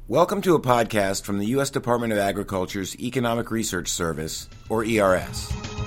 Welcome to a podcast from the U.S. Department of Agriculture's Economic Research Service, or ERS.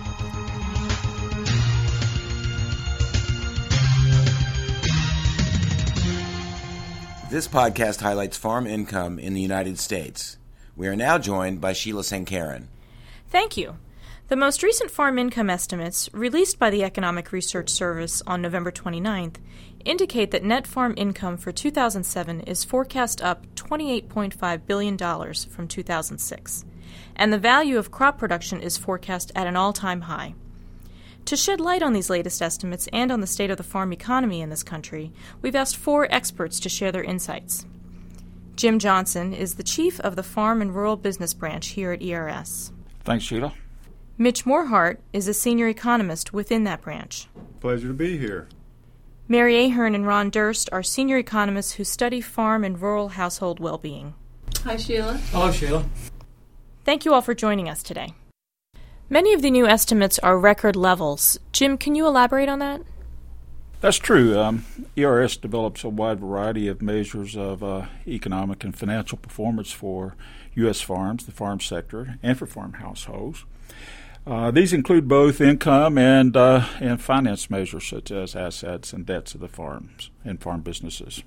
This podcast highlights farm income in the United States. We are now joined by Sheila Sankaran. Thank you. The most recent farm income estimates, released by the Economic Research Service on November 29th, indicate that net farm income for 2007 is forecast up $28.5 billion from 2006, and the value of crop production is forecast at an all-time high. To shed light on these latest estimates and on the state of the farm economy in this country, we've asked 4 experts to share their insights. Jim Johnson is the chief of the Farm and Rural Business Branch here at ERS. Thanks, Sheila. Mitch Morehart is a senior economist within that branch. Pleasure to be here. Mary Ahern and Ron Durst are senior economists who study farm and rural household well-being. Hi, Sheila. Hello, Sheila. Thank you all for joining us today. Many of the new estimates are record levels. Jim, can you elaborate on that? That's true. ERS develops a wide variety of measures of economic and financial performance for U.S. farms, the farm sector, and for farm households. These include both income and finance measures such as assets and debts of the farms and farm businesses.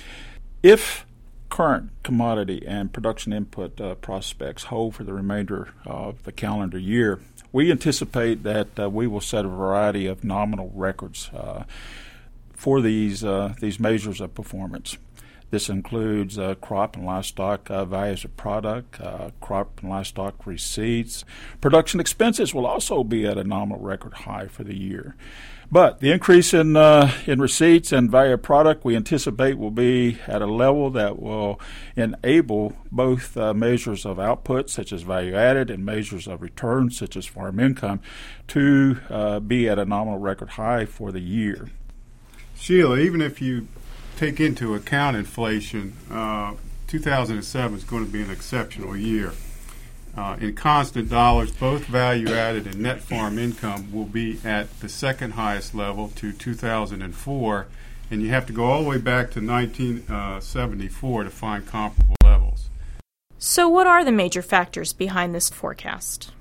If current commodity and production input prospects hold for the remainder of the calendar year, we anticipate that we will set a variety of nominal records for these measures of performance. This includes crop and livestock values of product, crop and livestock receipts. Production expenses will also be at a nominal record high for the year. But the increase in receipts and value of product we anticipate will be at a level that will enable both measures of output, such as value added, and measures of return, such as farm income, to be at a nominal record high for the year. Sheila, even if you take into account inflation, 2007 is going to be an exceptional year. In constant dollars, both value-added and net farm income will be at the second highest level to 2004, and you have to go all the way back to 1974 to find comparable levels. So what are the major factors behind this forecast?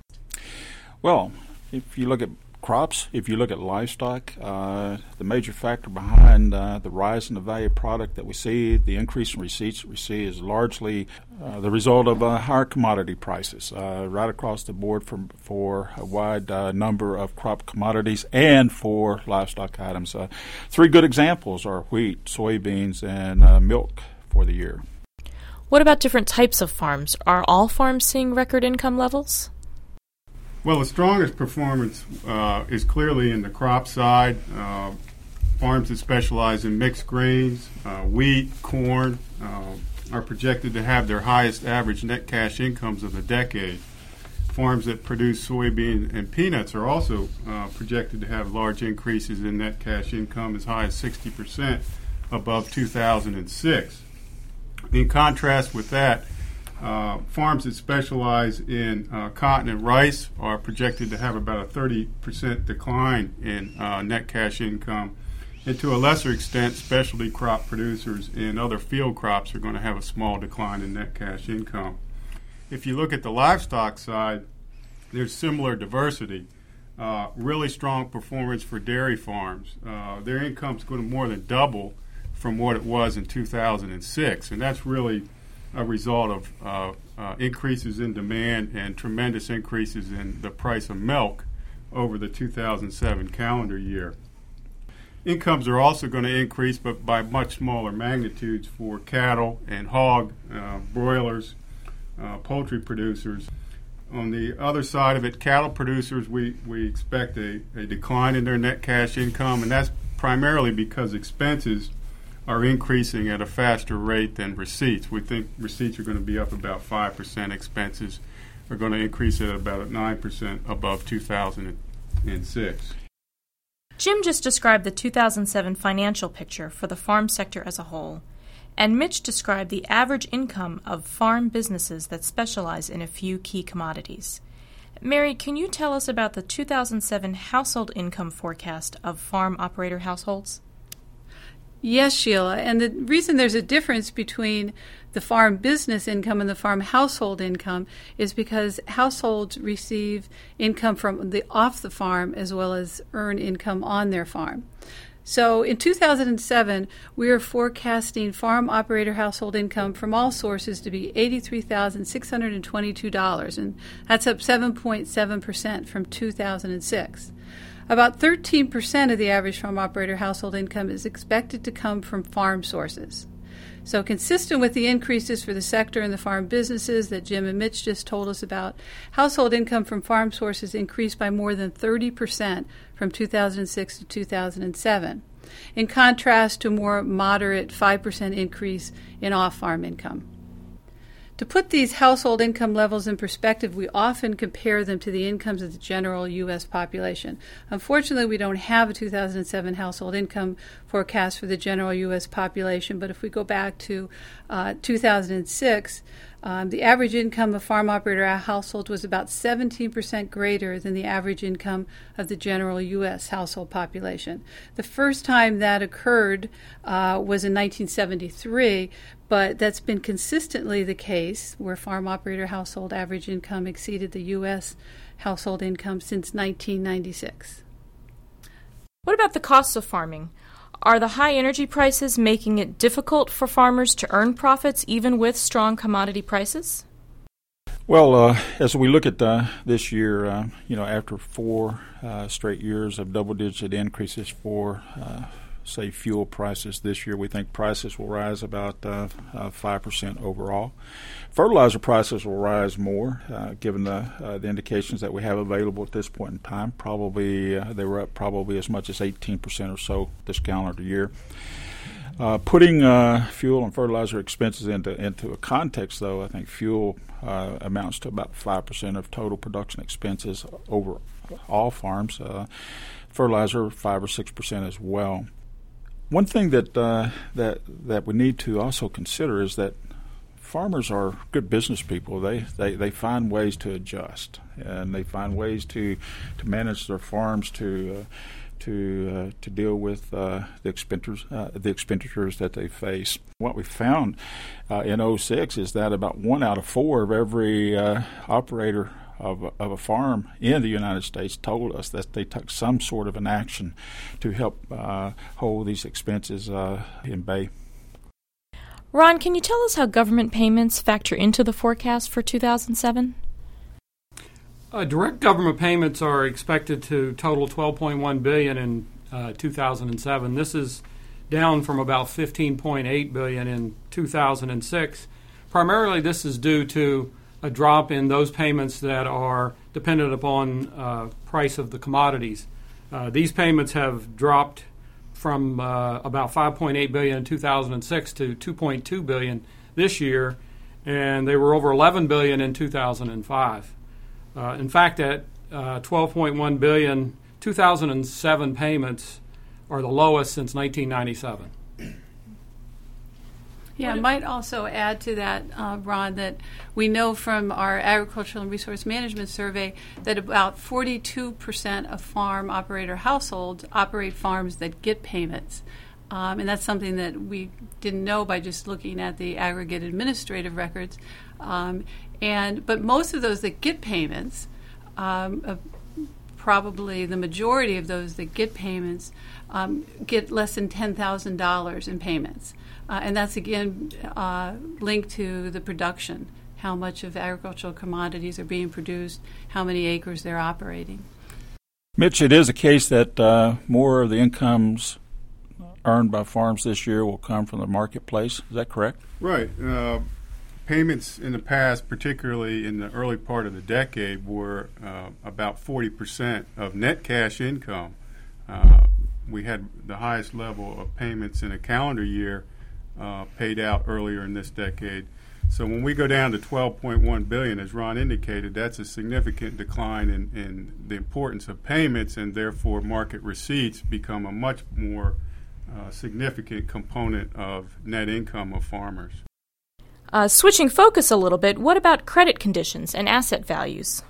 Well, if you look at crops, if you look at livestock, the major factor behind the rise in the value of product that we see, the increase in receipts that we see, is largely the result of higher commodity prices right across the board for a wide number of crop commodities and for livestock items. 3 good examples are wheat, soybeans, and milk for the year. What about different types of farms? Are all farms seeing record income levels? Well, the strongest performance is clearly in the crop side. Farms that specialize in mixed grains, wheat, corn, are projected to have their highest average net cash incomes of the decade. Farms that produce soybean and peanuts are also projected to have large increases in net cash income, as high as 60% above 2006. In contrast with that, farms that specialize in cotton and rice are projected to have about a 30% decline in net cash income. And to a lesser extent, specialty crop producers and other field crops are going to have a small decline in net cash income. If you look at the livestock side, there's similar diversity. Really strong performance for dairy farms. Their income is going to more than double from what it was in 2006, and that's really a result of increases in demand and tremendous increases in the price of milk over the 2007 calendar year. Incomes are also going to increase, but by much smaller magnitudes for cattle and hog, broilers, poultry producers. On the other side of it, cattle producers, we expect a decline in their net cash income, and that's primarily because expenses are increasing at a faster rate than receipts. We think receipts are going to be up about 5%. Expenses are going to increase at about 9% above 2006. Jim just described the 2007 financial picture for the farm sector as a whole, and Mitch described the average income of farm businesses that specialize in a few key commodities. Mary, can you tell us about the 2007 household income forecast of farm operator households? Yes, Sheila. And the reason there's a difference between the farm business income and the farm household income is because households receive income from off the farm as well as earn income on their farm. So in 2007, we are forecasting farm operator household income from all sources to be $83,622, and that's up 7.7% from 2006. About 13% of the average farm operator household income is expected to come from farm sources. So consistent with the increases for the sector and the farm businesses that Jim and Mitch just told us about, household income from farm sources increased by more than 30% from 2006 to 2007, in contrast to a more moderate 5% increase in off-farm income. To put these household income levels in perspective, we often compare them to the incomes of the general U.S. population. Unfortunately, we don't have a 2007 household income forecast for the general U.S. population, but if we go back to 2006, the average income of farm operator households was about 17% greater than the average income of the general U.S. household population. The first time that occurred was in 1973, but that's been consistently the case where farm operator household average income exceeded the U.S. household income since 1996. What about the costs of farming? Are the high energy prices making it difficult for farmers to earn profits even with strong commodity prices? Well, as we look at this year, after 4 straight years of double-digit increases for say fuel prices this year, we think prices will rise about 5% overall. Fertilizer prices will rise more, given the indications that we have available at this point in time. Probably they were up probably as much as 18% or so this calendar year. Putting fuel and fertilizer expenses into a context, though, I think fuel amounts to about 5% of total production expenses over all farms. Fertilizer 5 or 6% as well. One thing that we need to also consider is that farmers are good business people. They find ways to adjust, and they find ways to manage their farms to deal with the expenditures that they face. What we found in 2006 is that about 1 out of 4 of every operator of a farm in the United States told us that they took some sort of an action to help hold these expenses in bay. Ron, can you tell us how government payments factor into the forecast for 2007? Direct government payments are expected to total $12.1 billion in 2007. This is down from about $15.8 billion in 2006. Primarily, this is due to a drop in those payments that are dependent upon price of the commodities. These payments have dropped from about $5.8 billion in 2006 to $2.2 billion this year, and they were over $11 billion in 2005. In fact, at $12.1 billion, 2007 payments are the lowest since 1997. Yeah, I might also add to that, Ron, that we know from our Agricultural and Resource Management Survey that about 42% of farm operator households operate farms that get payments. And that's something that we didn't know by just looking at the aggregate administrative records. But most of those that get payments, probably the majority of those that get payments, get less than $10,000 in payments. And that's, again, linked to the production, how much of agricultural commodities are being produced, how many acres they're operating. Mitch, it is a case that more of the incomes earned by farms this year will come from the marketplace. Is that correct? Right. Payments in the past, particularly in the early part of the decade, were about 40% of net cash income. We had the highest level of payments in a calendar year paid out earlier in this decade. So when we go down to $12.1 billion, as Ron indicated, that's a significant decline in the importance of payments, and therefore market receipts become a much more significant component of net income of farmers. Switching focus a little bit, what about credit conditions and asset values?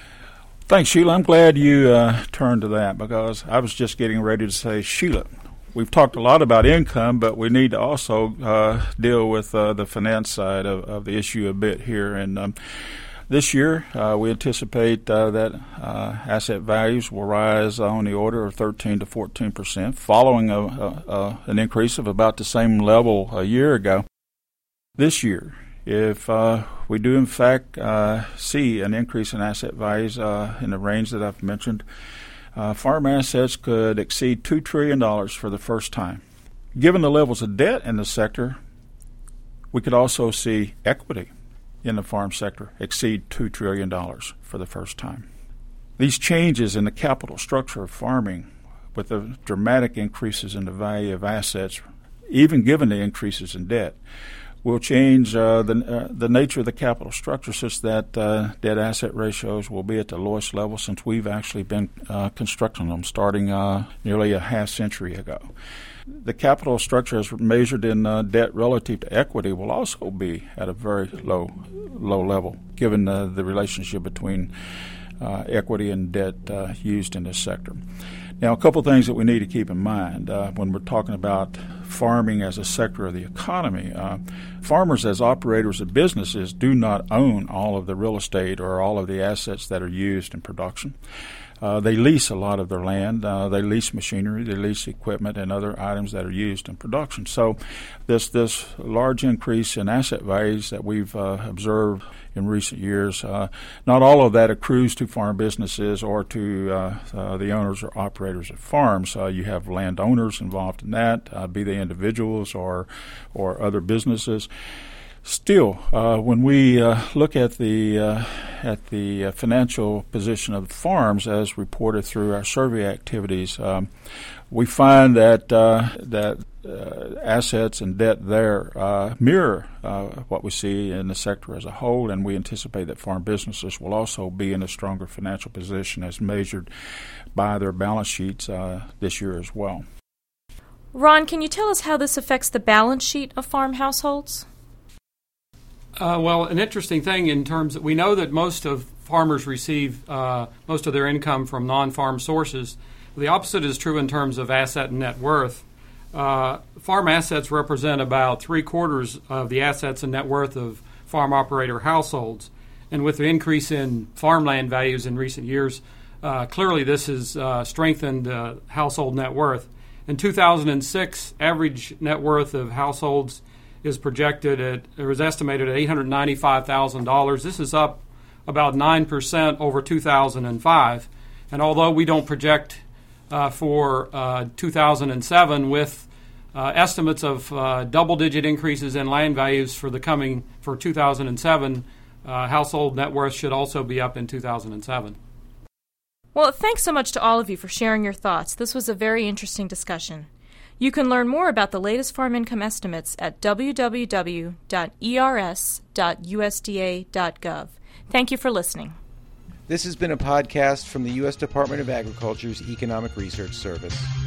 Thanks, Sheila. I'm glad you turned to that, because I was just getting ready to say, Sheila, we've talked a lot about income, but we need to also deal with the finance side of the issue a bit here. And this year, we anticipate that asset values will rise on the order of 13 to 14%, following an increase of about the same level a year ago. This year, if we do in fact see an increase in asset values in the range that I've mentioned, farm assets could exceed $2 trillion for the first time. Given the levels of debt in the sector, we could also see equity in the farm sector exceed $2 trillion for the first time. These changes in the capital structure of farming, with the dramatic increases in the value of assets, even given the increases in debt, will change the nature of the capital structure such that debt-asset ratios will be at the lowest level since we've actually been constructing them starting nearly a half century ago. The capital structure as measured in debt relative to equity will also be at a very low level, given the relationship between equity and debt used in this sector. Now, a couple things that we need to keep in mind when we're talking about farming as a sector of the economy. Farmers as operators of businesses do not own all of the real estate or all of the assets that are used in production. They lease a lot of their land. They lease machinery, they lease equipment, and other items that are used in production. So this large increase in asset values that we've observed in recent years, not all of that accrues to farm businesses or to the owners or operators of farms. You have landowners involved in that, be they individuals or other businesses. Still, when we look at the financial position of the farms as reported through our survey activities, we find that assets and debt there mirror what we see in the sector as a whole, and we anticipate that farm businesses will also be in a stronger financial position as measured by their balance sheets this year as well. Ron, can you tell us how this affects the balance sheet of farm households? Well, an interesting thing in terms that we know that most of farmers receive most of their income from non-farm sources. The opposite is true in terms of asset and net worth. Farm assets represent about 3/4 of the assets and net worth of farm operator households. And with the increase in farmland values in recent years, clearly this has strengthened household net worth. In 2006, average net worth of households is estimated at $895,000. This is up about 9% over 2005. And although we don't project for 2007 with estimates of double-digit increases in land values for 2007, household net worth should also be up in 2007. Well, thanks so much to all of you for sharing your thoughts. This was a very interesting discussion. You can learn more about the latest farm income estimates at www.ers.usda.gov. Thank you for listening. This has been a podcast from the U.S. Department of Agriculture's Economic Research Service.